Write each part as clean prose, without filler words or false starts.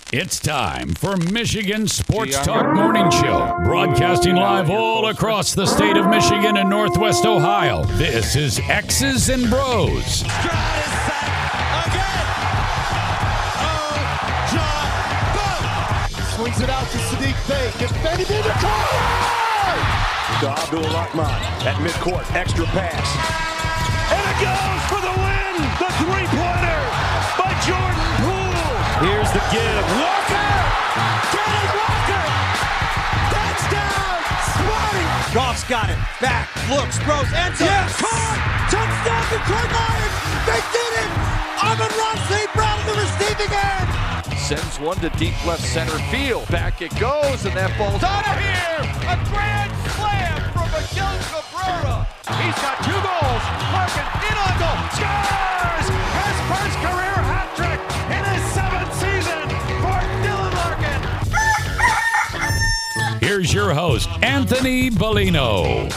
It's time for Michigan Sports Talk Morning Show, broadcasting live all across the state of Michigan and Northwest Ohio. This is X's and Bros. Stroud is sacked again. Oh, John Buck swings it out to Sadiq Bey. Defended in the corner. To Abdul-Rahman at midcourt, extra pass. And it goes for the win! The three-pointer by Jordan Poole. Here's the give. Walker! Kenny Walker! Touchdown! Smarty! Goff's got it. Back, looks, throws, ends up. Yes! Caught! Touchdown to Detroit Lions! They did it! Amon-Ra St. Brown in the receiving end! Sends one to deep left center field. Back it goes, and that ball's out of here! A grand slam from Miguel Cabrera! He's got 2 goals! Larkin in on goal! Scores! His first career hat trick in his 7th season for Dylan Larkin! Here's your host, Anthony Bellino.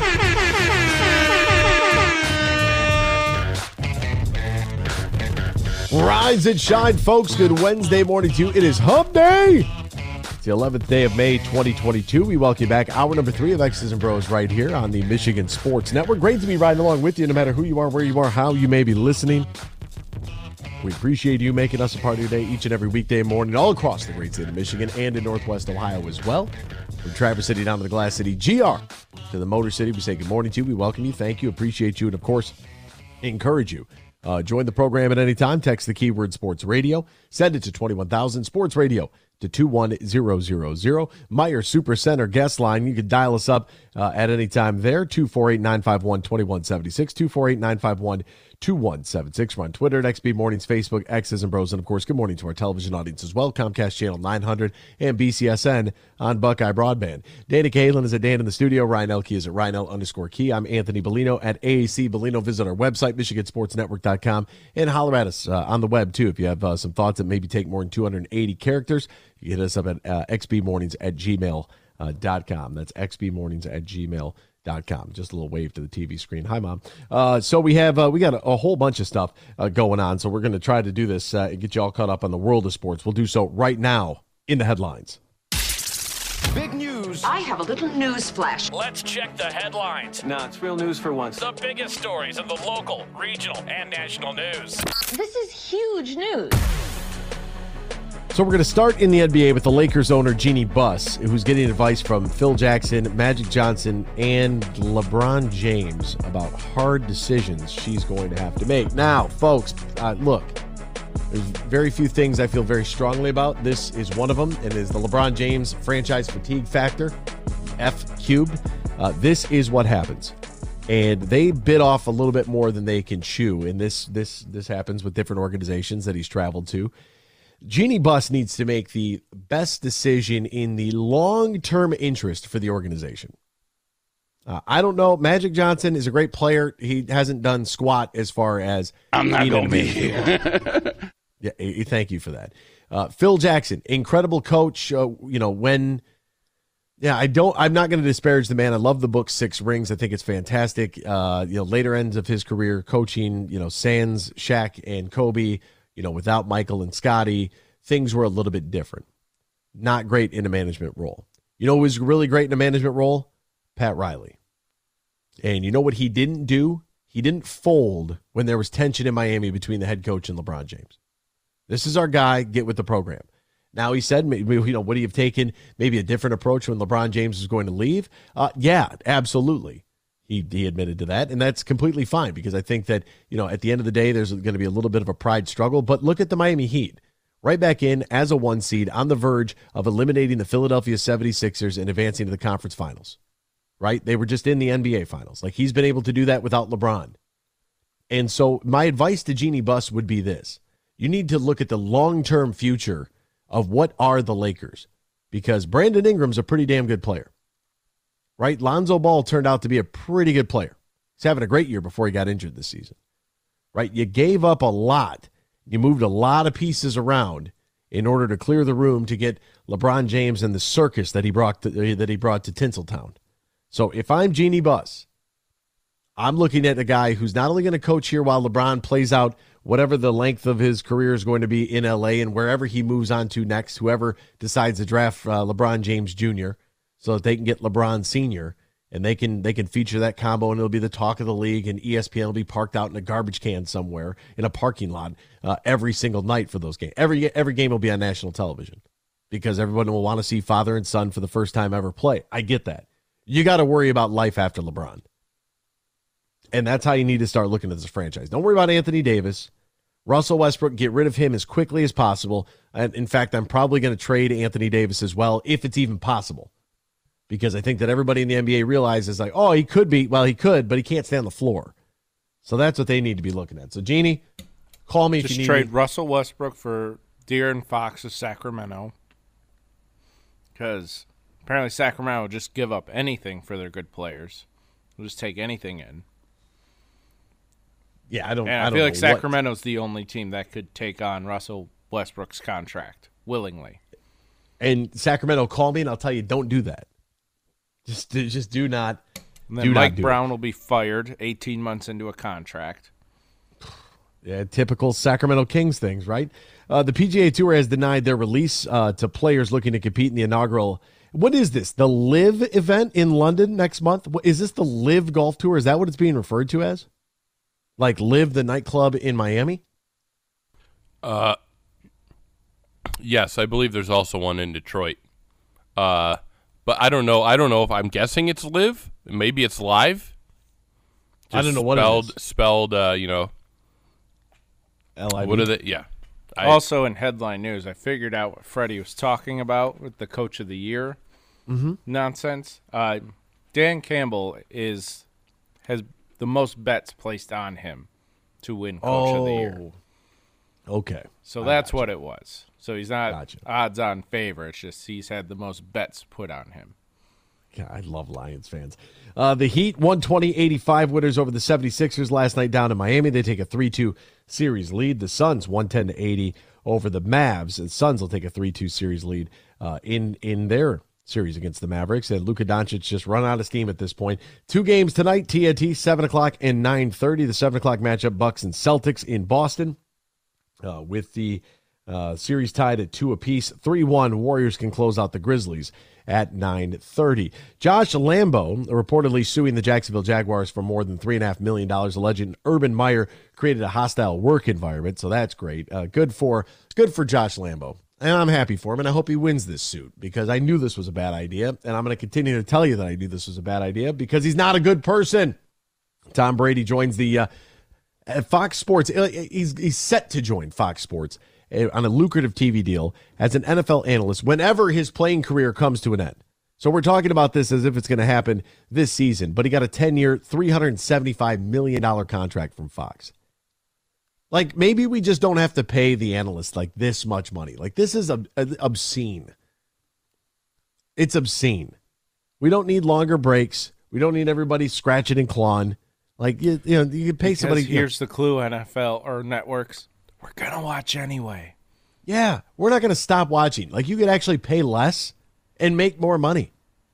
Rise and shine, folks. Good Wednesday morning to you. It is Hump Day. It's the 11th day of May, 2022. We welcome you back. Hour number 3 of X's and Bros right here on the Michigan Sports Network. Great to be riding along with you, no matter who you are, where you are, how you may be listening. We appreciate you making us a part of your day each and every weekday morning all across the great state of Michigan and in Northwest Ohio as well. From Traverse City down to the Glass City, GR to the Motor City, we say good morning to you. We welcome you, thank you, appreciate you, and of course, encourage you. Join the program at any time. Text the keyword Sports Radio. Send it to 21,000 Sports Radio to 21000. Meyer Supercenter guest line. You can dial us up at any time there. 248-951-2176. 248-951-2176. We're on Twitter at XB Mornings, Facebook, X's and Bros. And, of course, good morning to our television audience as well. Comcast Channel 900 and BCSN on Buckeye Broadband. Dana Cahalen is at Dan in the studio. Ryan Elke is at Ryan_Key. I'm Anthony Bellino at AAC Bellino. Visit our website, MichiganSportsNetwork.com, and holler at us on the web, too. If you have some thoughts that maybe take more than 280 characters, you hit us up at xbmornings@gmail.com. That's xbmornings@gmail.com. Just a little wave to the TV screen. Hi, Mom. So we got a whole bunch of stuff going on. So we're going to try to do this and get you all caught up on the world of sports. We'll do so right now in the headlines. Big news. I have a little news flash. Let's check the headlines. No, it's real news for once. The biggest stories in the local, regional, and national news. This is huge news. So we're going to start in the NBA with the Lakers owner, Jeannie Buss, who's getting advice from Phil Jackson, Magic Johnson, and LeBron James about hard decisions she's going to have to make. Now, folks, look, there's very few things I feel very strongly about. This is one of them, and is the LeBron James franchise fatigue factor, F cubed. This is what happens. And they bit off a little bit more than they can chew, and this happens with different organizations that he's traveled to. Jeannie Buss needs to make the best decision in the long-term interest for the organization. I don't know. Magic Johnson is a great player. He hasn't done squat as far as I'm not going to be here. Yeah, thank you for that. Phil Jackson, incredible coach. I'm not going to disparage the man. I love the book 6 Rings. I think it's fantastic. Later ends of his career coaching, sans Shaq and Kobe. Without Michael and Scotty, things were a little bit different. Not great in a management role. Who was really great in a management role? Pat Riley. And you know what he didn't do? He didn't fold when there was tension in Miami between the head coach and LeBron James. This is our guy. Get with the program. Now, he said, would he have taken maybe a different approach when LeBron James was going to leave? Yeah, absolutely. He admitted to that, and that's completely fine because I think that, at the end of the day, there's going to be a little bit of a pride struggle. But look at the Miami Heat. Right back in as a 1 seed on the verge of eliminating the Philadelphia 76ers and advancing to the conference finals. Right? They were just in the NBA finals. Like, he's been able to do that without LeBron. And so my advice to Jeannie Buss would be this. You need to look at the long-term future of what are the Lakers, because Brandon Ingram's a pretty damn good player. Right? Lonzo Ball turned out to be a pretty good player. He's having a great year before he got injured this season. Right? You gave up a lot. You moved a lot of pieces around in order to clear the room to get LeBron James and the circus that he brought to Tinseltown. So if I'm Jeannie Buss, I'm looking at a guy who's not only going to coach here while LeBron plays out whatever the length of his career is going to be in LA and wherever he moves on to next, whoever decides to draft LeBron James Jr. so that they can get LeBron Sr., and they can feature that combo, and it'll be the talk of the league, and ESPN will be parked out in a garbage can somewhere in a parking lot every single night for those games. Every game will be on national television because everyone will want to see father and son for the first time ever play. I get that. You got to worry about life after LeBron. And that's how you need to start looking at this franchise. Don't worry about Anthony Davis. Russell Westbrook, get rid of him as quickly as possible. And in fact, I'm probably going to trade Anthony Davis as well, if it's even possible. Because I think that everybody in the NBA realizes, like, oh, he could be. Well, he could, but he can't stay on the floor. So that's what they need to be looking at. So, Jeannie, call me if you need trade Russell Westbrook for De'Aaron Fox of Sacramento. Because apparently Sacramento will just give up anything for their good players. They'll just take anything in. Yeah, I feel like Sacramento's the only team that could take on Russell Westbrook's contract willingly. And Sacramento, call me and I'll tell you, don't do that. Just do not. And then Mike Brown will be fired 18 months into a contract. Yeah, typical Sacramento Kings things, right? The PGA Tour has denied their release to players looking to compete in the inaugural. What is this? The LIV event in London next month? Is this the LIV Golf Tour? Is that what it's being referred to as? Like LIV, the nightclub in Miami? Yes, I believe there's also one in Detroit. But I don't know. I don't know if I'm guessing it's live. Maybe it's live. I don't know what it is. Spelled, L-I-V. What are they? Yeah. Also in headline news, I figured out what Freddie was talking about with the Coach of the Year nonsense. Dan Campbell has the most bets placed on him to win Coach of the Year. Okay. So that's what it was. So he's not odds-on favorite. It's just he's had the most bets put on him. God, I love Lions fans. The Heat, 120-85 winners over the 76ers last night down in Miami. They take a 3-2 series lead. The Suns, 110-80 over the Mavs. The Suns will take a 3-2 series lead in their series against the Mavericks. And Luka Doncic just run out of steam at this point. 2 games tonight, TNT, 7 o'clock and 9:30. The 7 o'clock matchup, Bucks and Celtics in Boston. With the series tied at 2 apiece. 3-1, Warriors can close out the Grizzlies at 9:30. Josh Lambo reportedly suing the Jacksonville Jaguars for more than $3.5 million, alleging Urban Meyer created a hostile work environment. So that's great. Good for Josh Lambo. And I'm happy for him, and I hope he wins this suit because I knew this was a bad idea, and I'm going to continue to tell you that I knew this was a bad idea because he's not a good person. Tom Brady joins the Fox Sports. He's set to join Fox Sports on a lucrative TV deal as an NFL analyst whenever his playing career comes to an end. So we're talking about this as if it's going to happen this season, but he got a 10-year, $375 million contract from Fox. Like, maybe we just don't have to pay the analyst like this much money. Like, this is obscene. It's obscene. We don't need longer breaks. We don't need everybody scratching and clawing. Like, you can pay somebody. Here's the clue, NFL or networks. We're going to watch anyway. Yeah, we're not going to stop watching. Like, you could actually pay less and make more money.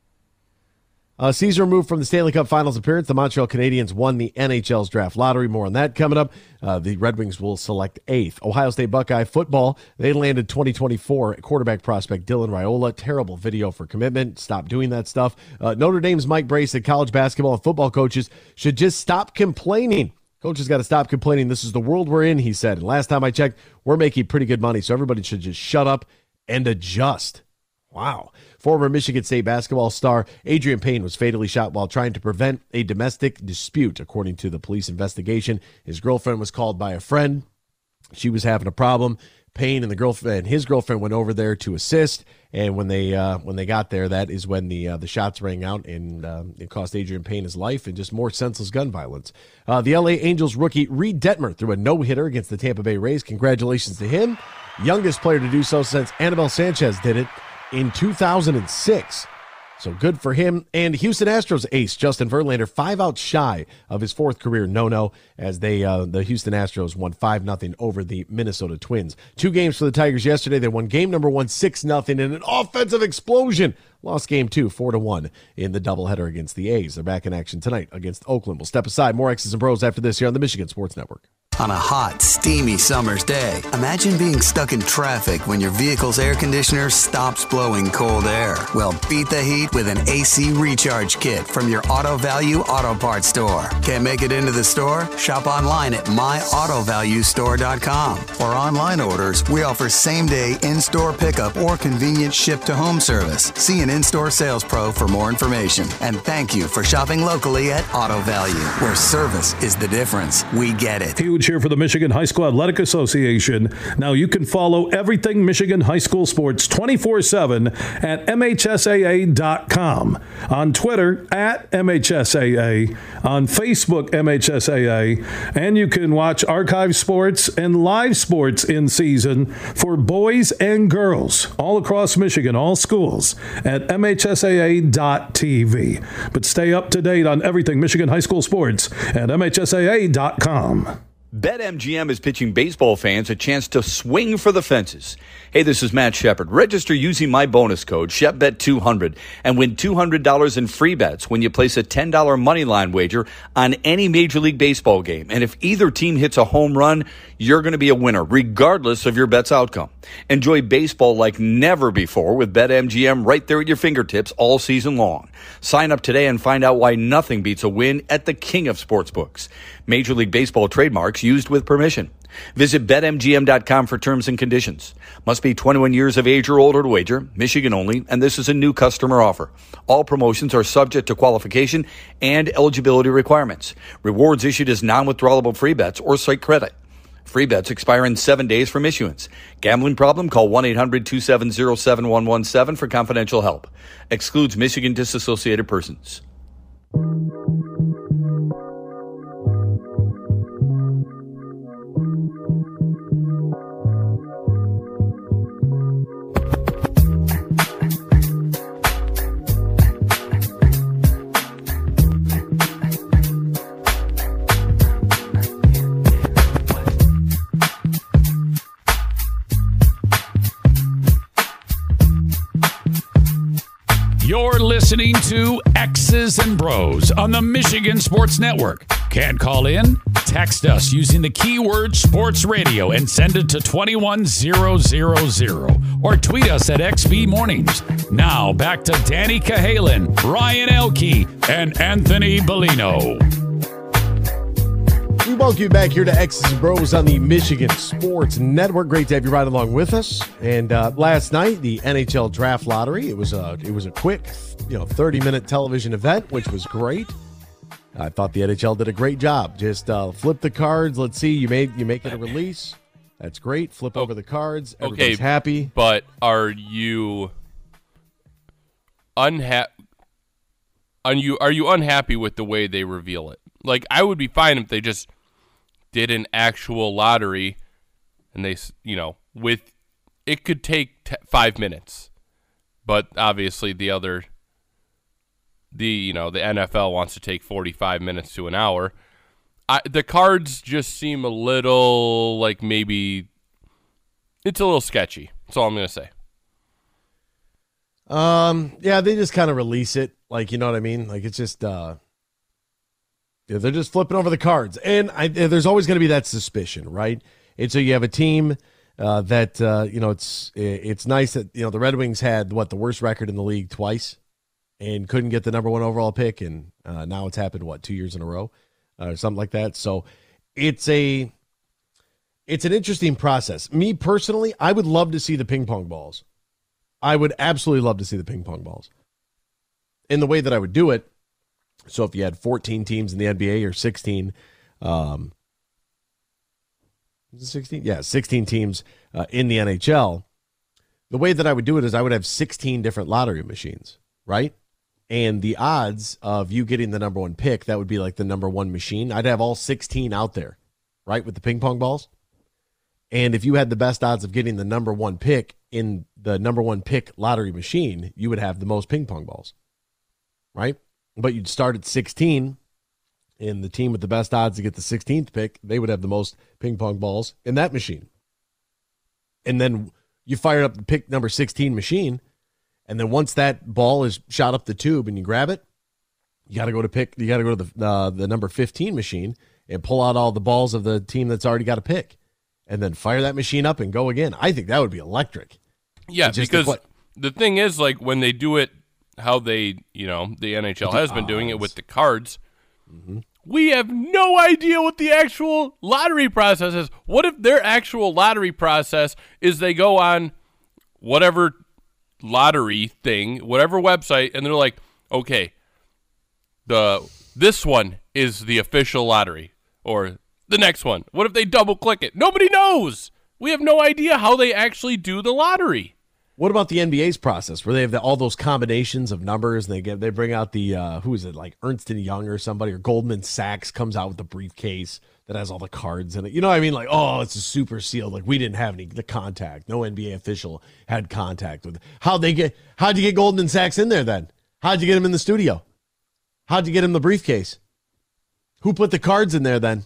Caesar moved from the Stanley Cup Finals appearance. The Montreal Canadiens won the NHL's draft lottery. More on that coming up. The Red Wings will select 8th. Ohio State Buckeye football. They landed 2024 quarterback prospect Dylan Raiola. Terrible video for commitment. Stop doing that stuff. Notre Dame's Mike Brey said college basketball and football coaches should just stop complaining. Coaches got to stop complaining. This is the world we're in, he said. And last time I checked, we're making pretty good money, so everybody should just shut up and adjust. Wow. Former Michigan State basketball star Adrian Payne was fatally shot while trying to prevent a domestic dispute, according to the police investigation. His girlfriend was called by a friend. She was having a problem. Payne and his girlfriend went over there to assist, and when they got there, that is when the shots rang out, and it cost Adrian Payne his life and just more senseless gun violence. The LA Angels rookie Reed Detmer threw a no-hitter against the Tampa Bay Rays. Congratulations to him. Youngest player to do so since Anibal Sanchez did it in 2006. So good for him. And Houston Astros ace Justin Verlander 5 outs shy of his 4th career no-no as the Houston Astros won 5-0 over the Minnesota Twins. 2 games for the Tigers yesterday. They won game number 1 6-0 in an offensive explosion. Lost game 2 4-1 in the doubleheader against the A's. They're back in action tonight against Oakland. We'll step aside. More X's and Bros after this here on the Michigan Sports Network. On a hot, steamy summer's day, imagine being stuck in traffic when your vehicle's air conditioner stops blowing cold air. Well, beat the heat with an AC recharge kit from your Auto Value Auto Parts store. Can't make it into the store? Shop online at myautovaluestore.com. For online orders, we offer same-day in-store pickup or convenient ship-to-home service. See an in-store sales pro for more information. And thank you for shopping locally at Auto Value, where service is the difference. We get it. Huge here for the Michigan High School Athletic Association. Now you can follow everything Michigan high school sports 24/7 at MHSAA.com. On Twitter at MHSAA. On Facebook MHSAA. And you can watch archive sports and live sports in season for boys and girls all across Michigan, all schools at MHSAA.tv. But stay up to date on everything Michigan high school sports at MHSAA.com. BetMGM is pitching baseball fans a chance to swing for the fences. Hey, this is Matt Shepard. Register using my bonus code, ShepBet200, and win $200 in free bets when you place a $10 moneyline wager on any Major League Baseball game. And if either team hits a home run, you're going to be a winner, regardless of your bet's outcome. Enjoy baseball like never before with BetMGM right there at your fingertips all season long. Sign up today and find out why nothing beats a win at the king of sportsbooks. Major League Baseball trademarks used with permission. Visit BetMGM.com for terms and conditions. Must be 21 years of age or older to wager, Michigan only, and this is a new customer offer. All promotions are subject to qualification and eligibility requirements. Rewards issued as non-withdrawable free bets or site credit. Free bets expire in 7 days from issuance. Gambling problem? Call 1-800-270-7117 for confidential help. Excludes Michigan disassociated persons. You're listening to X's and Bros on the Michigan Sports Network. Can't call in? Text us using the keyword sports radio and send it to 21000 or tweet us at XB Mornings. Now back to Danny Cahalan, Ryan Elke, and Anthony Bellino. We welcome you back here to X's and Bros on the Michigan Sports Network. Great to have you right along with us. And last night, the NHL Draft Lottery. It was a quick, 30-minute television event, which was great. I thought the NHL did a great job. Just flip the cards. Let's see. You make it a release. That's great. Flip over the cards. Everybody's happy. But are you unhappy? Are you unhappy with the way they reveal it? Like, I would be fine if they just did an actual lottery and they, with it could take 5 minutes. But obviously the NFL wants to take 45 minutes to an hour. The cards just seem a little like maybe it's a little sketchy. That's all I'm going to say. Yeah, they just kind of release it. Like, you know what I mean? Like, it's just, they're just flipping over the cards. And there's always going to be that suspicion, right? And so you have a team that, it's nice that, the Red Wings had, the worst record in the league twice and couldn't get the number one overall pick. And now it's happened, 2 years in a row or something like that. So it's an interesting process. Me personally, I would love to see the ping pong balls. I would absolutely love to see the ping pong balls. In the way that I would do it, so if you had 14 teams in the NBA or 16, 16? Yeah, 16 teams in the NHL. The way that I would do it is I would have 16 different lottery machines, right? And the odds of you getting the number one pick, that would be like the number one machine. I'd have all 16 out there, right, with the ping pong balls. And if you had the best odds of getting the number one pick in the number one pick lottery machine, you would have the most ping pong balls, right? But you'd start at 16, and the team with the best odds to get the 16th pick, they would have the most ping pong balls in that machine. And then you fire up the pick number 16 machine, and then once that ball is shot up the tube and you grab it, you got to go to the number 15 machine, and pull out all the balls of the team that's already got a pick, and then fire that machine up and go again. I think that would be electric. Yeah, because the thing is, like, when they do it, how they, the NHL has been doing it with the cards, we have no idea what the actual lottery process is. What if their actual lottery process is they go on whatever lottery thing, whatever website, and they're like, okay, this one is the official lottery, or the next one. What if they double click it? Nobody knows. We have no idea how they actually do the lottery. What about the NBA's process where they have all those combinations of numbers and they bring out the who is it, like Ernst & Young or somebody, or Goldman Sachs comes out with the briefcase that has all the cards in it. You know what I mean? Like, oh, it's a super sealed. Like, we didn't have the contact. No NBA official had contact with it. How'd you get Goldman Sachs in there then? How'd you get him in the studio? How'd you get him the briefcase? Who put the cards in there then?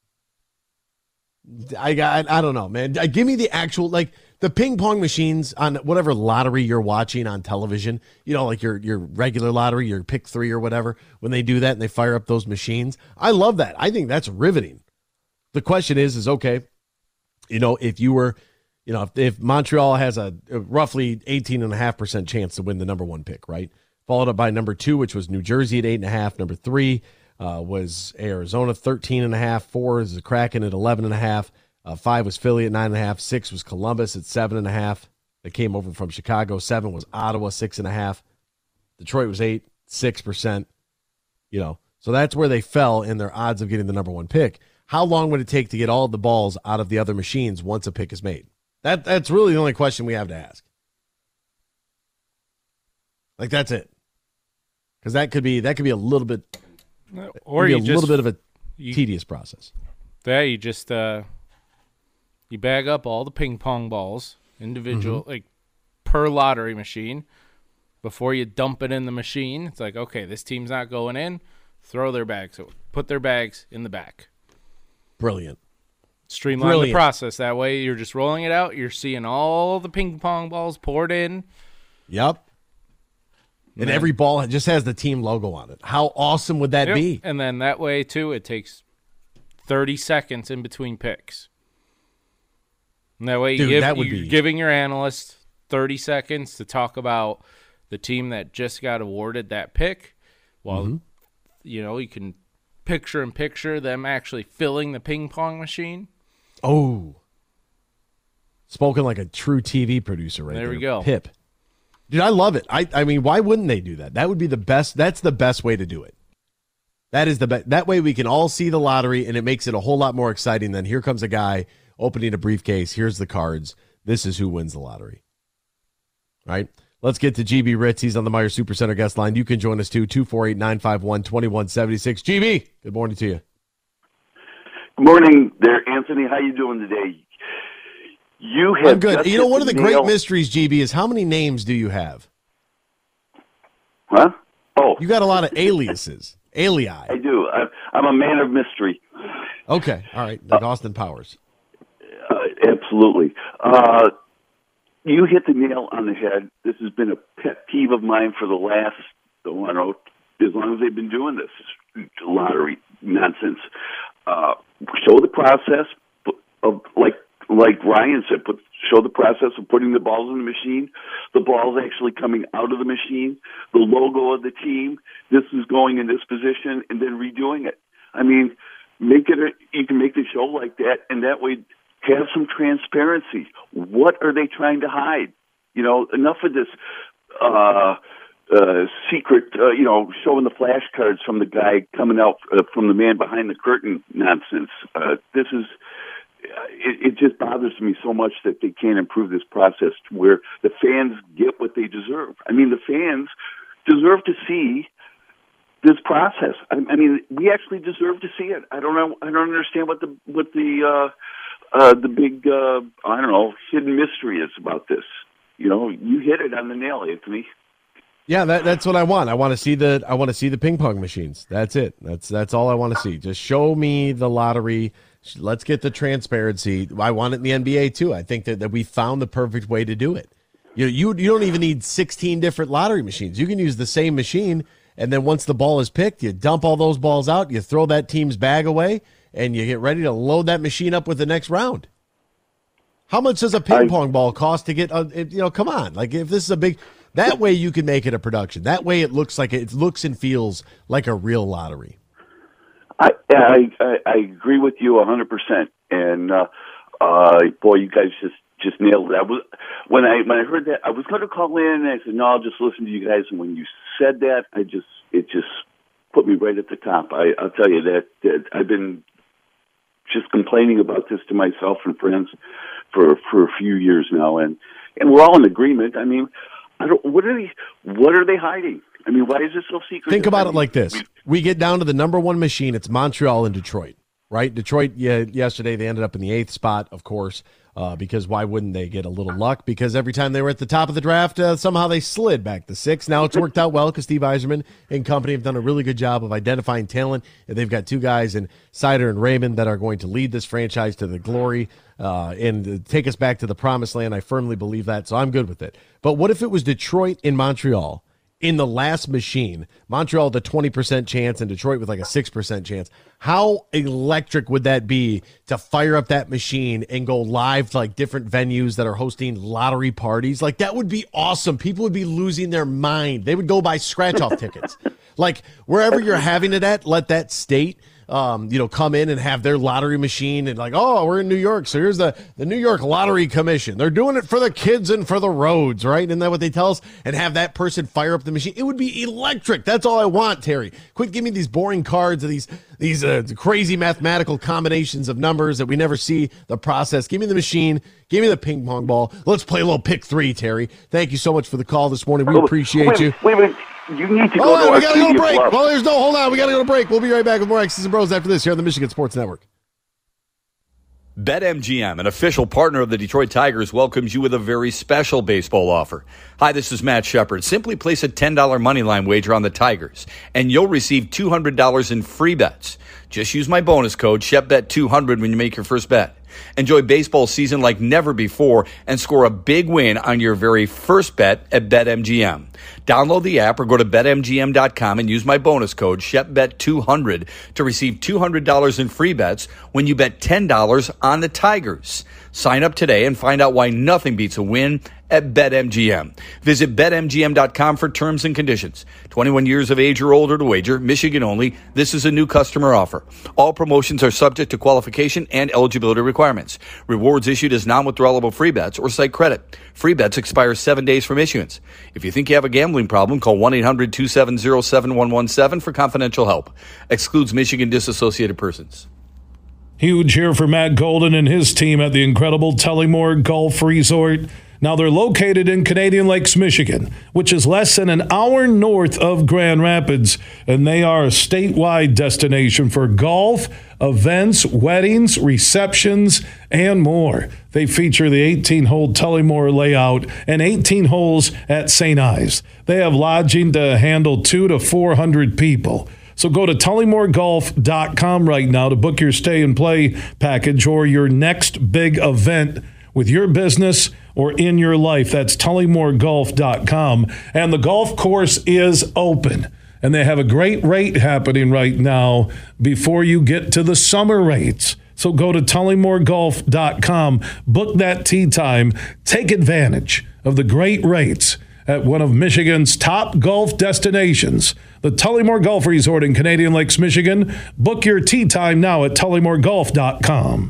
I don't know, man. Give me the actual, like, the ping pong machines on whatever lottery you're watching on television, like your regular lottery, your pick 3 or whatever, when they do that and they fire up those machines. I love that. I think that's riveting. The question is okay, if you were, if Montreal has a roughly 18.5% chance to win the number 1 pick, right? Followed up by number 2, which was New Jersey at 8.5. Number 3 was Arizona, 13.5. 4 is the Kraken at 11.5. 5 was Philly at 9.5. 6 was Columbus at 7.5. They came over from Chicago. 7 was Ottawa, 6.5. Detroit was 8, 6%. So that's where they fell in their odds of getting the number 1 pick. How long would it take to get all the balls out of the other machines once a pick is made? That's really the only question we have to ask. Like, that's it. Because that could be a little bit, or a little bit of a tedious process. Yeah, you just you bag up all the ping pong balls, individual, like per lottery machine, before you dump it in the machine. It's like, okay, this team's not going in. Throw their bags. Put their bags in the back. Brilliant. Streamline the process. That way you're just rolling it out. You're seeing all the ping pong balls poured in. Yep. And every ball just has the team logo on it. How awesome would that be? And then that way, too, it takes 30 seconds in between picks. And that way you're giving your analyst 30 seconds to talk about the team that just got awarded that pick. While, you can picture them actually filling the ping pong machine. Oh. Spoken like a true TV producer right there. There we go. Pip. Dude, I love it. I mean, why wouldn't they do that? That would be the best. That's the best way to do it. That is the best. That way we can all see the lottery, and it makes it a whole lot more exciting than here comes a guy opening a briefcase. Here's the cards. This is who wins the lottery. All right. Let's get to GB Ritz. He's on the Meijer Supercenter guest line. You can join us too. 248-951-2176. GB, good morning to you. Good morning there, Anthony. How you doing today? I'm good. One of the great mysteries, GB, is how many names do you have? Huh? Oh. You got a lot of aliases. Alii. I do. I'm a man of mystery. Okay. All right. Like Austin Powers. Absolutely. You hit the nail on the head. This has been a pet peeve of mine for the last, as long as they've been doing this lottery nonsense. Show the process of, like Ryan said, show the process of putting the balls in the machine, the balls actually coming out of the machine, the logo of the team, this is going in this position, and then redoing it. I mean, you can make the show like that, and that way have some transparency. What are they trying to hide? Enough of this secret, showing the flashcards from the guy coming out from the man behind the curtain nonsense. It just bothers me so much that they can't improve this process to where the fans get what they deserve. I mean, the fans deserve to see this process. I mean, we actually deserve to see it. I don't know. I don't understand what the big hidden mystery is about this. You hit it on the nail, Anthony. Yeah, that's what I want. I want to see the ping pong machines. That's it. That's all I want to see. Just show me the lottery. Let's get the transparency. I want it in the NBA too. I think that we found the perfect way to do it. You don't even need 16 different lottery machines. You can use the same machine And then once the ball is picked, you dump all those balls out, you throw that team's bag away, and you get ready to load that machine up with the next round. How much does a ping pong ball cost to get, come on. Like, if this is a big, that way you can make it a production. That way it looks and feels like a real lottery. I agree with you 100%. And, boy, you guys just nailed it. When I heard that, I was going to call in, and I said, no, I'll just listen to you guys. And when you said that, it just put me right at the top. I'll tell you that I've been just complaining about this to myself and friends for a few years now, and we're all in agreement. I mean, what are they hiding? I mean, why is this so secret? Think about it like this. We get down to the number one machine. It's Montreal and Detroit, right? Detroit, yesterday they ended up in the 8th spot, of course, because why wouldn't they get a little luck? Because every time they were at the top of the draft, somehow they slid back to 6. Now it's worked out well because Steve Yzerman and company have done a really good job of identifying talent. And they've got 2 guys in Sider and Raymond that are going to lead this franchise to the glory and take us back to the promised land. I firmly believe that, so I'm good with it. But what if it was Detroit and Montreal in the last machine? Montreal with a 20% chance and Detroit with like a 6% chance. How electric would that be to fire up that machine and go live to like different venues that are hosting lottery parties? Like, that would be awesome. People would be losing their mind. They would go buy scratch-off tickets. Like, wherever you're having it at, let that state come in and have their lottery machine and like, oh, we're in New York, so here's the New York Lottery Commission. They're doing it for the kids and for the roads, right? Isn't that what they tell us? And have that person fire up the machine. It would be electric. That's all I want, Terry. Quit giving me these boring cards of these crazy mathematical combinations of numbers that we never see the process. Give me the machine. Give me the ping pong ball. Let's play a little pick 3, Terry. Thank you so much for the call this morning. We appreciate you. Wait. You need to go to we got to go to break. Club. Well, hold on. We got to go to break. We'll be right back with more X's and Bros after this here on the Michigan Sports Network. BetMGM, an official partner of the Detroit Tigers, welcomes you with a very special baseball offer. Hi, this is Matt Shepard. Simply place a $10 moneyline wager on the Tigers, and you'll receive $200 in free bets. Just use my bonus code, ShepBet200, when you make your first bet. Enjoy baseball season like never before and score a big win on your very first bet at BetMGM. Download the app or go to BetMGM.com and use my bonus code, ShepBet200, to receive $200 in free bets when you bet $10 on the Tigers. Sign up today and find out why nothing beats a win at BetMGM. Visit BetMGM.com for terms and conditions. 21 years of age or older to wager, Michigan only. This is a new customer offer. All promotions are subject to qualification and eligibility requirements. Rewards issued as non-withdrawable free bets or site credit. Free bets expire 7 days from issuance. If you think you have a gambling problem, call 1-800-270-7117 for confidential help. Excludes Michigan disassociated persons. Huge here for Matt Golden and his team at the incredible Tullymore Golf Resort. Now, they're located in Canadian Lakes, Michigan, which is less than an hour north of Grand Rapids, and they are a statewide destination for golf, events, weddings, receptions, and more. They feature the 18-hole Tullymore layout and 18 holes at St. Ives. They have lodging to handle 200 to 400 people. So go to TullymoreGolf.com right now to book your stay and play package or your next big event with your business or in your life. That's TullymoreGolf.com. And the golf course is open. And they have a great rate happening right now before you get to the summer rates. So go to TullymoreGolf.com, book that tee time, take advantage of the great rates at one of Michigan's top golf destinations, the Tullymore Golf Resort in Canadian Lakes, Michigan. Book your tee time now at TullymoreGolf.com.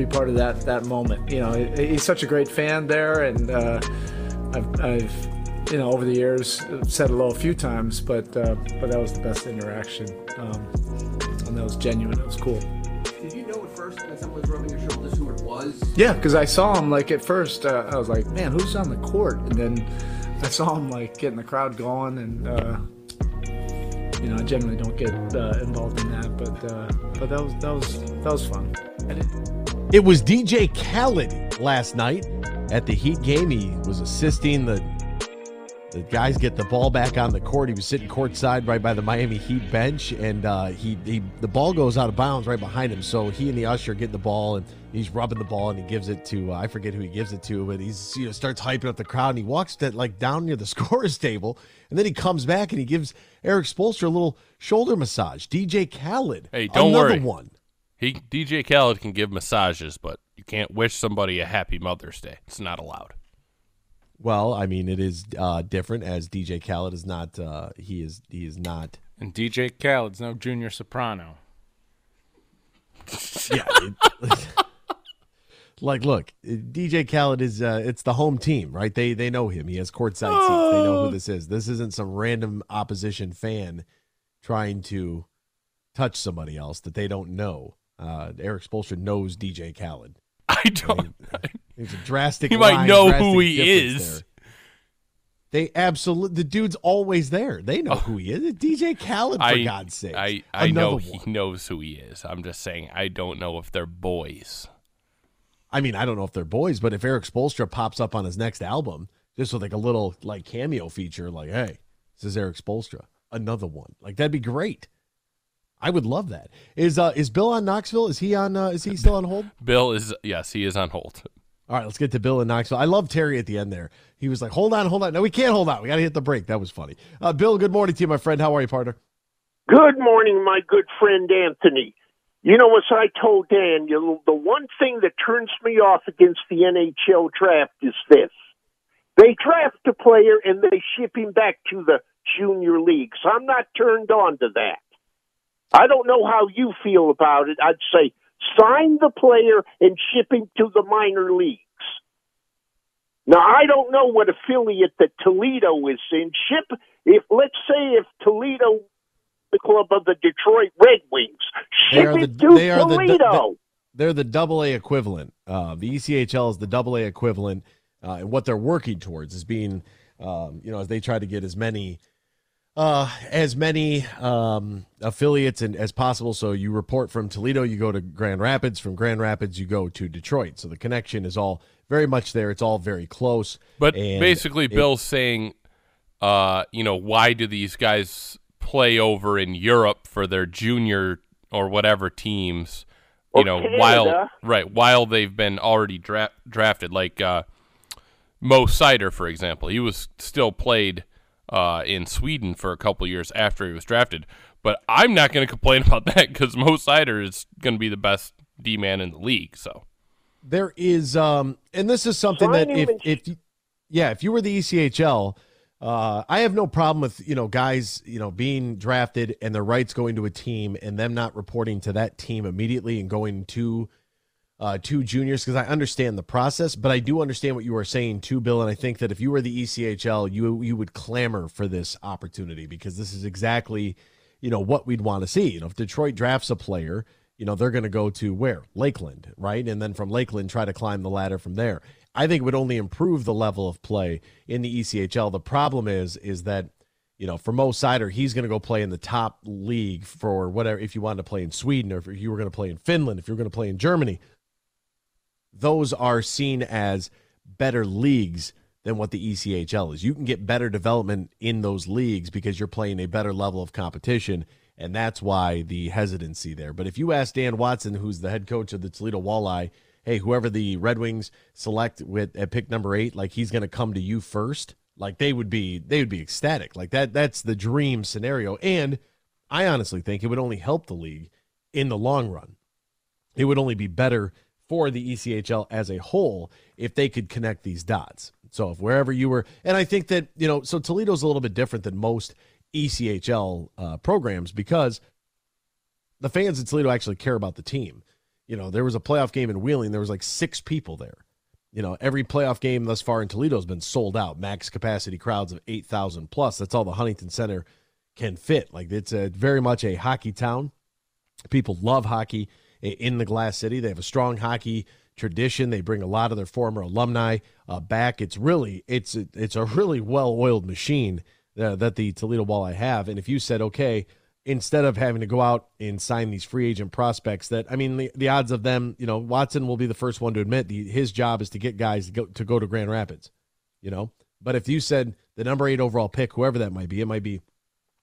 That moment, he's such a great fan there, and I've over the years, I've said hello a few times, but that was the best interaction. And that was genuine. It was cool. Did you know at first when someone was rubbing your shoulders who it was? Yeah, because I saw him, like, at first, I was like, man, who's on the court? And then I saw him, like, getting the crowd going, and, I generally don't get involved in that, but that was fun. It was DJ Khaled last night at the Heat game. He was assisting the guys get the ball back on the court. He was sitting courtside right by the Miami Heat bench, and the ball goes out of bounds right behind him. So he and the usher get the ball, and he's rubbing the ball, and he gives it to I forget who he gives it to, but he's starts hyping up the crowd, and he walks down near the scorer's table, and then he comes back and he gives Eric Spoelstra a little shoulder massage. DJ Khaled, hey, don't another worry. one. DJ Khaled can give massages, but you can't wish somebody a happy Mother's Day. It's not allowed. Well, I mean, it is different, as DJ Khaled is not. He is not. And DJ Khaled's no Junior Soprano. Yeah. Look, DJ Khaled is. It's the home team, right? They know him. He has courtside seats. They know who this is. This isn't some random opposition fan trying to touch somebody else that they don't know. Eric Spoelstra knows DJ Khaled. I don't. It's a drastic. He might know who he is. There. They absolutely. The dude's always there. They know who he is. It's DJ Khaled, for God's sake. I know he knows who he is. I'm just saying I don't know if they're boys. I mean, I don't know if they're boys, but if Eric Spoelstra pops up on his next album, just with like a little cameo feature, like, hey, this is Eric Spoelstra, another one, that'd be great. I would love that. Is Bill on Knoxville? Is he on? Is he still on hold? Bill is, yes, he is on hold. All right, let's get to Bill in Knoxville. I love Terry at the end there. He was like, hold on. No, we can't hold on. We got to hit the break. That was funny. Bill, good morning to you, my friend. How are you, partner? Good morning, my good friend Anthony. You know, as I told Dan, the one thing that turns me off against the NHL draft is this. They draft a player and they ship him back to the junior leagues. I'm not turned on to that. I don't know how you feel about it. I'd say sign the player and ship him to the minor leagues. Now, I don't know what affiliate that Toledo is in. Let's say if Toledo, the club of the Detroit Red Wings, ship it to Toledo. They're the AA equivalent. The ECHL is the AA equivalent, and what they're working towards is being, as they try to get as many affiliates as possible. So you report from Toledo, you go to Grand Rapids. From Grand Rapids, you go to Detroit. So the connection is all very much there. It's all very close. But basically, Bill's saying, why do these guys play over in Europe for their junior or whatever teams? While they've been already drafted, like Mo Seider, for example, he was still played in Sweden for a couple years after he was drafted. But I'm not going to complain about that because Mo Seider is going to be the best D-man in the league. So there is, and this is something that if you were the ECHL, I have no problem with guys being drafted and their rights going to a team and them not reporting to that team immediately and going to juniors, because I understand the process, but I do understand what you are saying too, Bill. And I think that if you were the ECHL, you would clamor for this opportunity because this is exactly, what we'd want to see. If Detroit drafts a player, they're going to go to where? Lakeland, right? And then from Lakeland, try to climb the ladder from there. I think it would only improve the level of play in the ECHL. The problem is that, for Mo Seider, he's going to go play in the top league for whatever, if you wanted to play in Sweden or if you were going to play in Finland, if you're going to play in Germany. Those are seen as better leagues than what the ECHL is. You can get better development in those leagues because you're playing a better level of competition, and that's why the hesitancy there. But if you ask Dan Watson, who's the head coach of the Toledo Walleye, hey, whoever the Red Wings select at pick number 8, he's going to come to you first, they would be ecstatic. That's the dream scenario. And I honestly think it would only help the league in the long run. It would only be better for the ECHL as a whole if they could connect these dots. So if wherever you were, and I think that, so Toledo's a little bit different than most ECHL programs because the fans in Toledo actually care about the team. There was a playoff game in Wheeling. There was 6 people there. every playoff game thus far in Toledo has been sold out, max capacity crowds of 8,000 plus. That's all the Huntington Center can fit. Like, it's very much a hockey town. People love hockey in the Glass City. They have a strong hockey tradition. They bring a lot of their former alumni back. It's a really well-oiled machine that the Toledo Walleye have. And if you said, okay, instead of having to go out and sign these free agent prospects the odds of them, Watson will be the first one to admit his job is to get guys to go to Grand Rapids, But if you said the number 8 overall pick, whoever that might be, it might be,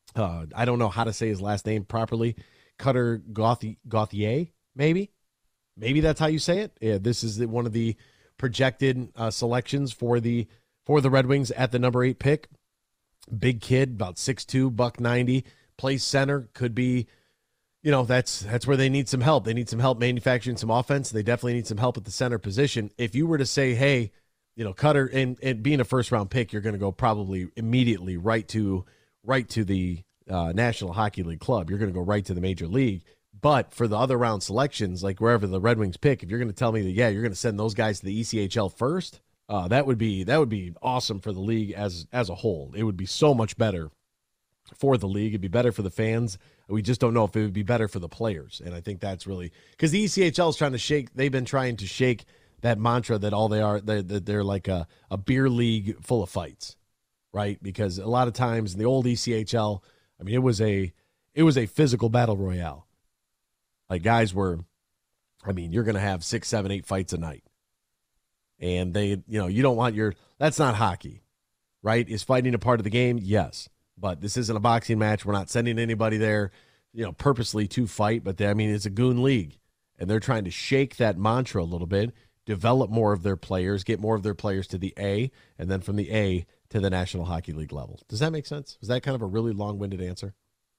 I don't know how to say his last name properly, Cutter Gauthier, maybe that's how you say it. Yeah, this is one of the projected selections for the Red Wings at the number 8 pick. Big kid, about 6'2", $190, plays center, could be, that's where they need some help. They need some help manufacturing some offense. They definitely need some help at the center position. If you were to say, hey, Cutter, and being a first-round pick, you're going to go probably immediately right to the National Hockey League club. You're going to go right to the Major League. But for the other round selections, like wherever the Red Wings pick, if you're going to tell me that, you're going to send those guys to the ECHL first, that would be awesome for the league as a whole. It would be so much better for the league. It'd be better for the fans. We just don't know if it would be better for the players. And I think that's really because the ECHL is trying to shake. They've been trying to shake that mantra that all they are, they're like a beer league full of fights, right? Because a lot of times in the old ECHL, it was a physical battle royale. Like guys were, you're going to have 6, 7, 8 fights a night. And they, you don't want that's not hockey, right? Is fighting a part of the game? Yes. But this isn't a boxing match. We're not sending anybody there, purposely to fight. But it's a goon league. And they're trying to shake that mantra a little bit, develop more of their players, get more of their players to the A, and then from the A to the National Hockey League level. Does that make sense? Was that kind of a really long-winded answer?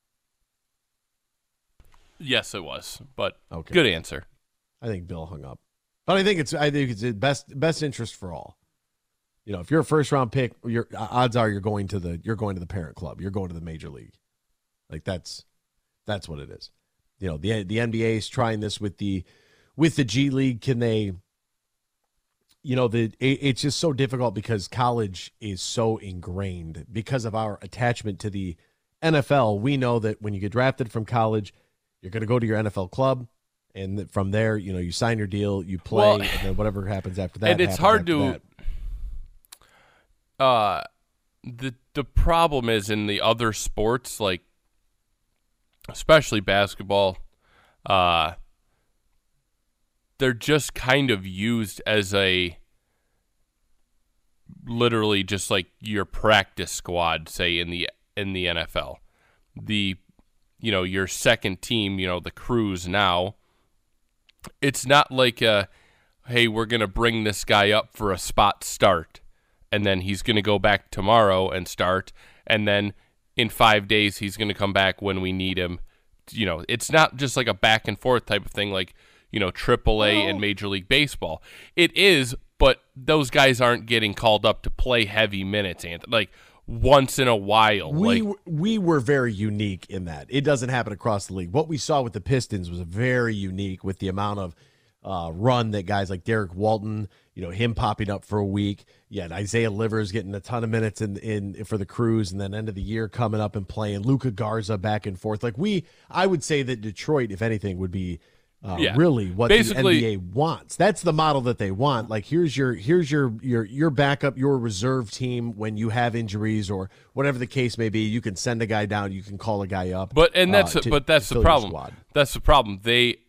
Yes, it was, but okay. Good answer. I think Bill hung up, but I think it's the best interest for all. If you're a first round pick, your odds are you're going to the parent club. You're going to the Major League. Like that's what it is. The NBA is trying this with the G League. Can they? It's just so difficult because college is so ingrained because of our attachment to the NFL. We know that when you get drafted from college, you're going to go to your NFL club, and from there, you sign your deal, you play, and then whatever happens after that. And it's hard to. The problem is in the other sports, like especially basketball, they're just kind of used as literally just like your practice squad, say in the NFL. Your second team, the Crews now, it's not like hey, we're going to bring this guy up for a spot start, and then he's going to go back tomorrow and start, and then in 5 days he's going to come back when we need him. It's not just like a back and forth type of thing like, AAA and Major League Baseball. It is, but those guys aren't getting called up to play heavy minutes, Anthony. Like, once in a while. We were very unique in that. It doesn't happen across the league. What we saw with the Pistons was very unique with the amount of run that guys like Derek Walton, him popping up for a week. Yeah, Isaiah Livers getting a ton of minutes in for the Crews, and then end of the year coming up and playing. Luka Garza back and forth. I would say that Detroit, if anything, would be really what basically the NBA wants. That's the model that they want. Like here's your backup, your reserve team when you have injuries or whatever the case may be. You can send a guy down, you can call a guy up. That's the problem. That's the problem.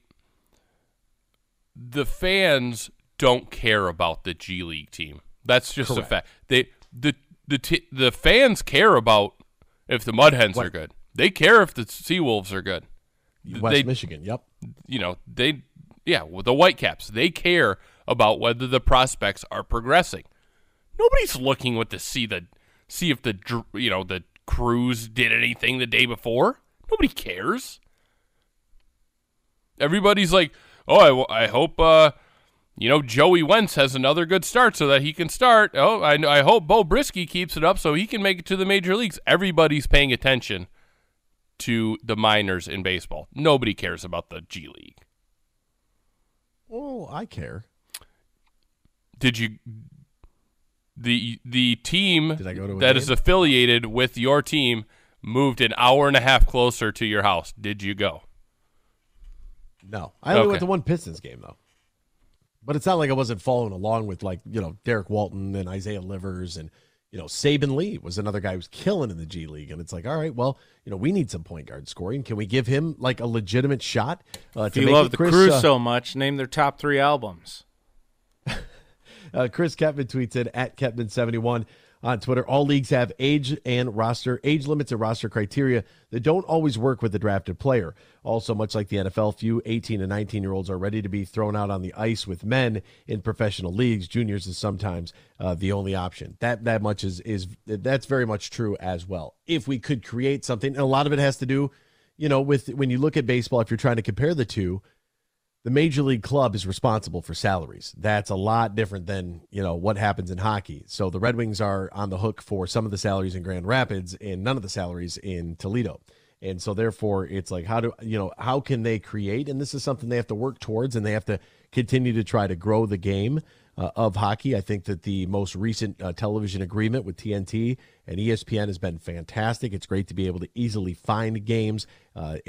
The fans don't care about the G League team. That's just a fact. The fans care about if the Mud Hens are good. They care if the Seawolves are good. West Michigan, yep. The Whitecaps, they care about whether the prospects are progressing. Nobody's looking to see if the Crews did anything the day before. Nobody cares. Everybody's like, I hope Joey Wentz has another good start so that he can start. Oh, I hope Bo Brisky keeps it up so he can make it to the major leagues. Everybody's paying attention to the minors in baseball. Nobody cares about the G League. Well, I care. did you the team that game? Is affiliated with your team moved an hour and a half closer to your house? Did you go? No, I only went to one Pistons game though. But it's not like I wasn't following along with Derek Walton and Isaiah Livers and Saban Lee was another guy who's killing in the G League, and it's like, all right, well, we need some point guard scoring. Can we give him like a legitimate shot? If you love the Crew so much, name their top 3 albums. Chris Ketman tweets in at Ketman71 on Twitter. All leagues have age limits and roster criteria that don't always work with the drafted player. Also, much like the NFL, few 18 and 19-year-olds are ready to be thrown out on the ice with men in professional leagues. Juniors is sometimes the only option. That much that's very much true as well. If we could create something, and a lot of it has to do, with when you look at baseball, if you're trying to compare the two, the major league club is responsible for salaries. That's a lot different than, what happens in hockey. So the Red Wings are on the hook for some of the salaries in Grand Rapids and none of the salaries in Toledo. And so therefore it's like, how can they create? And this is something they have to work towards, and they have to continue to try to grow the game of hockey. I think that the most recent television agreement with TNT and ESPN has been fantastic. It's great to be able to easily find games. I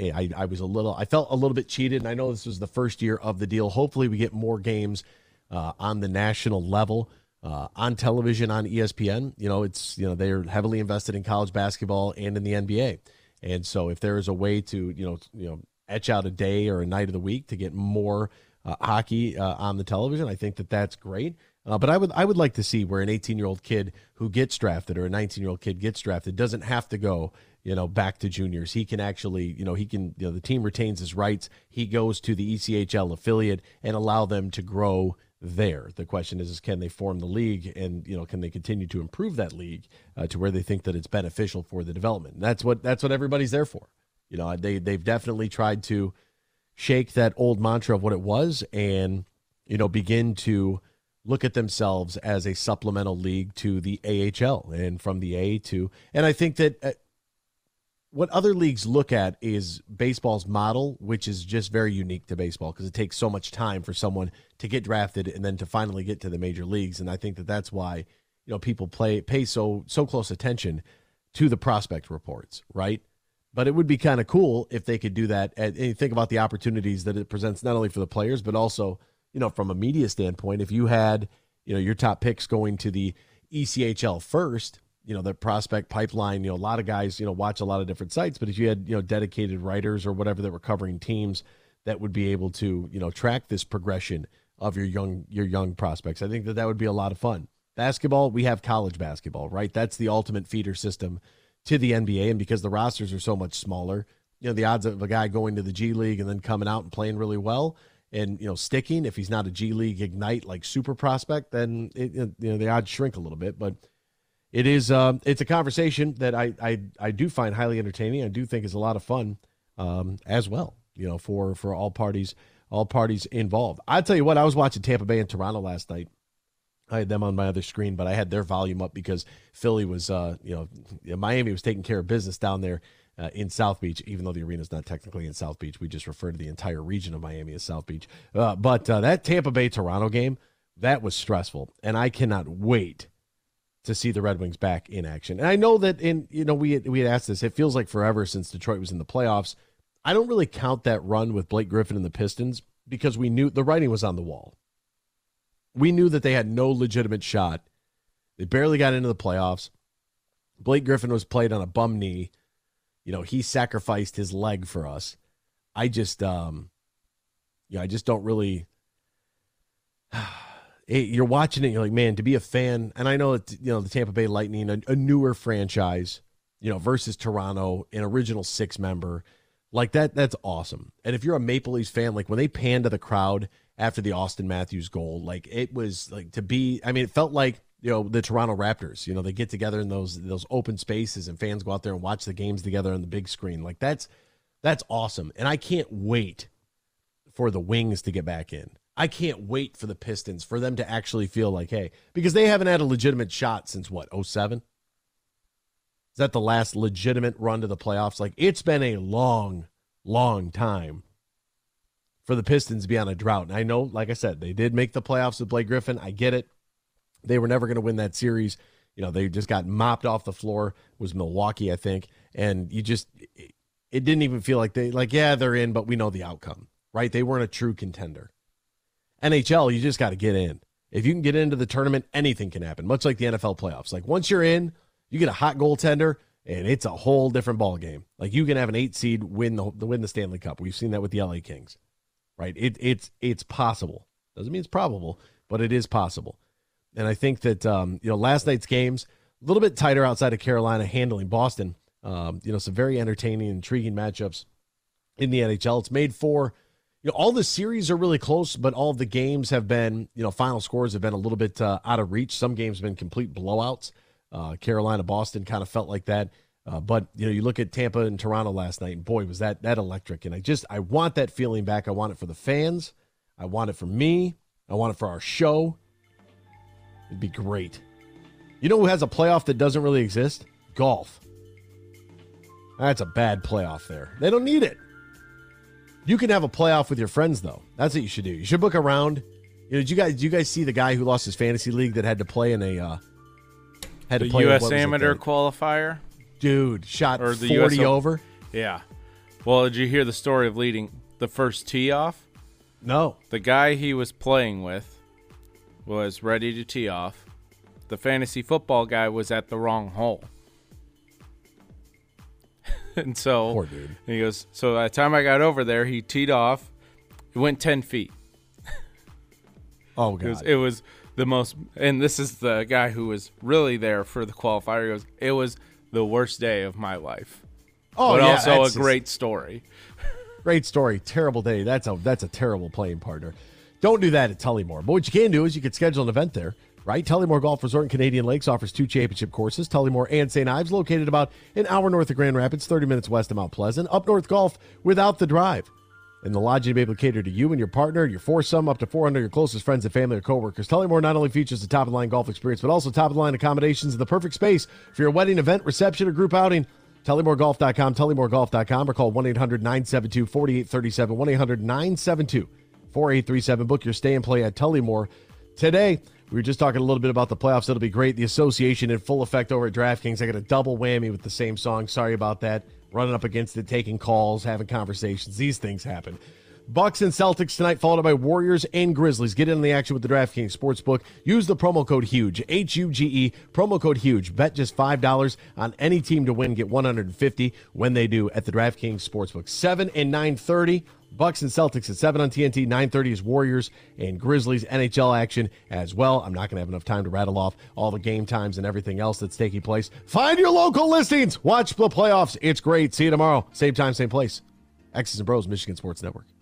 felt a little bit cheated, and I know this was the first year of the deal. Hopefully we get more games on the national level on television on ESPN. They're heavily invested in college basketball and in the NBA. And so if there is a way to, etch out a day or a night of the week to get more hockey on the television, I think that that's great. But I would like to see where an 18-year-old kid who gets drafted or a 19-year-old kid gets drafted doesn't have to go, back to juniors. He can actually, the team retains his rights. He goes to the ECHL affiliate and allow them to grow there. The question is can they form the league, and can they continue to improve that league to where they think that it's beneficial for the development? And that's what everybody's there for. They've definitely tried to shake that old mantra of what it was and begin to look at themselves as a supplemental league to the AHL and from the A to, and I think that what other leagues look at is baseball's model, which is just very unique to baseball because it takes so much time for someone to get drafted and then to finally get to the major leagues. And I think that that's why, people pay so close attention to the prospect reports, right? But it would be kind of cool if they could do that. And you think about the opportunities that it presents not only for the players, but also, from a media standpoint. If you had, your top picks going to the ECHL first, the prospect pipeline, a lot of guys, watch a lot of different sites, but if you had, dedicated writers or whatever that were covering teams that would be able to, track this progression of your young prospects, I think that would be a lot of fun. Basketball, we have college basketball, right? That's the ultimate feeder system to the NBA. And because the rosters are so much smaller, the odds of a guy going to the G League and then coming out and playing really well and, sticking, if he's not a G League Ignite like super prospect, then the odds shrink a little bit. But it is it's a conversation that I do find highly entertaining. I do think is a lot of fun as well, for all parties involved. I'll tell you what, I was watching Tampa Bay and Toronto last night. I had them on my other screen, but I had their volume up because Philly was, Miami was taking care of business down there in South Beach, even though the arena's not technically in South Beach. We just refer to the entire region of Miami as South Beach. But that Tampa Bay-Toronto game, that was stressful, and I cannot wait to see the Red Wings back in action. And I know that we had asked this, it feels like forever since Detroit was in the playoffs. I don't really count that run with Blake Griffin and the Pistons because we knew the writing was on the wall. We knew that they had no legitimate shot. They barely got into the playoffs. Blake Griffin was played on a bum knee. He sacrificed his leg for us. I just don't really. You're watching it, you're like, man, to be a fan, and I know it's, the Tampa Bay Lightning, a newer franchise, versus Toronto, an original 6-member, like that's awesome. And if you're a Maple Leafs fan, like when they panned to the crowd after the Austin Matthews goal, like it was like it felt like, the Toronto Raptors, they get together in those open spaces and fans go out there and watch the games together on the big screen. Like that's awesome. And I can't wait for the Wings to get back in. I can't wait for the Pistons, for them to actually feel like, hey, because they haven't had a legitimate shot since what, 2007? Is that the last legitimate run to the playoffs? Like, it's been a long, long time for the Pistons to be on a drought. And I know, like I said, they did make the playoffs with Blake Griffin. I get it. They were never going to win that series. They just got mopped off the floor. It was Milwaukee, I think. And it didn't even feel like they're in, but we know the outcome, right? They weren't a true contender. NHL, you just got to get in. If you can get into the tournament, anything can happen, much like the NFL playoffs. Like once you're in, you get a hot goaltender, and it's a whole different ball game. Like you can have an 8 seed win the Stanley Cup. We've seen that with the LA Kings, right? It's possible. Doesn't mean it's probable, but it is possible. And I think that last night's games a little bit tighter outside of Carolina handling Boston. Some very entertaining, intriguing matchups in the NHL. It's made for. All the series are really close, but all of the games have been, final scores have been a little bit out of reach. Some games have been complete blowouts. Carolina, Boston kind of felt like that. But, you look at Tampa and Toronto last night, and boy, was that electric. And I want that feeling back. I want it for the fans. I want it for me. I want it for our show. It'd be great. You know who has a playoff that doesn't really exist? Golf. That's a bad playoff there. They don't need it. You can have a playoff with your friends, though. That's what you should do. You should book a round. Did you guys see the guy who lost his fantasy league that had to play in a the U.S. Amateur qualifier? Dude, shot 40 over. Yeah. Well, did you hear the story of leading the first tee off? No. The guy he was playing with was ready to tee off. The fantasy football guy was at the wrong hole. And so poor dude. He goes, so by the time I got over there, he teed off. It went 10 feet. Oh, God. It was the most, and this is the guy who was really there for the qualifier. He goes, it was the worst day of my life. Oh, but yeah, also a great story. Great story. Terrible day. That's a terrible playing partner. Don't do that at Tullymore. But what you can do is you can schedule an event there. Right? Tullymore Golf Resort in Canadian Lakes offers 2 championship courses, Tullymore and St. Ives, located about an hour north of Grand Rapids, 30 minutes west of Mount Pleasant. Up North Golf without the drive. And the lodging to be able to cater to you and your partner, your foursome, up to 400 your closest friends and family or coworkers. Tullymore not only features the top-of-the-line golf experience, but also top-of-the-line accommodations and the perfect space for your wedding, event, reception, or group outing. TullymoreGolf.com, TullymoreGolf.com, or call 1-800-972-4837, 1-800-972-4837. Book your stay and play at Tullymore today. We were just talking a little bit about the playoffs. It'll be great. The association in full effect over at DraftKings. I got a double whammy with the same song. Sorry about that. Running up against it, taking calls, having conversations. These things happen. Bucks and Celtics tonight, followed by Warriors and Grizzlies. Get in on the action with the DraftKings Sportsbook. Use the promo code HUGE, H-U-G-E, promo code HUGE. Bet just $5 on any team to win. Get $150 when they do at the DraftKings Sportsbook. 7 and 9:30. Bucks and Celtics at 7 on TNT. 9:30 is Warriors and Grizzlies NHL action as well. I'm not going to have enough time to rattle off all the game times and everything else that's taking place. Find your local listings. Watch the playoffs. It's great. See you tomorrow. Same time, same place. X's and Bros, Michigan Sports Network.